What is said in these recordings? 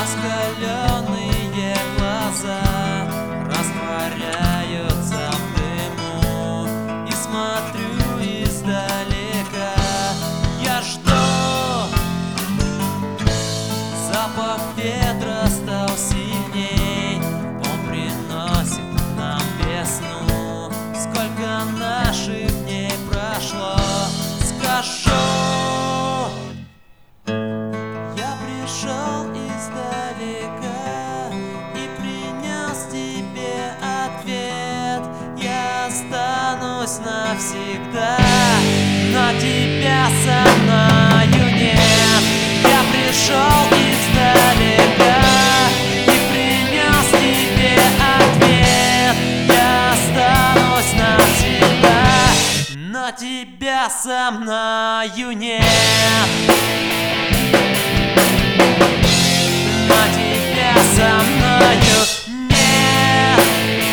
Раскаленные глаза растворяются в дыму, и смотрю издалека. Я жду, запах ветра стал сильней, он приносит нам весну. Сколько наших дней прошло, скажу. Я пришел издалека и принес тебе ответ. Я останусь навсегда, но тебя со мною нет. Я пришел издалека и принес тебе ответ. Я останусь навсегда, но тебя со мною нет. Но тебя со мною нет.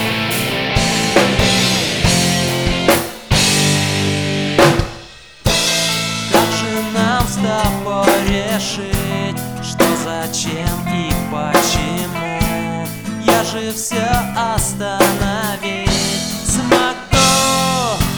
Как же нам с тобой решить, что, зачем и почему? Я же все остановить смогу,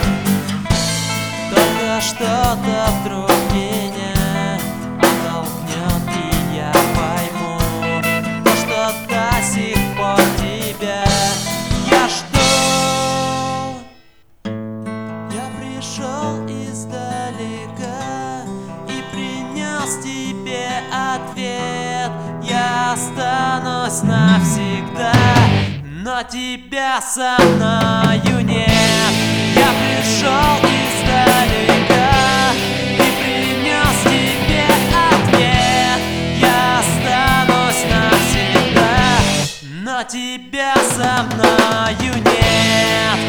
только что-то вдруг меня оттолкнет, и я пойму то, что до сих пор тебя я жду. Я пришел издалека и принес тебе ответ. Я останусь навсегда, но тебя со мною нет. Я пришел издалека и принес тебе ответ. Я останусь навсегда, но тебя со мною нет.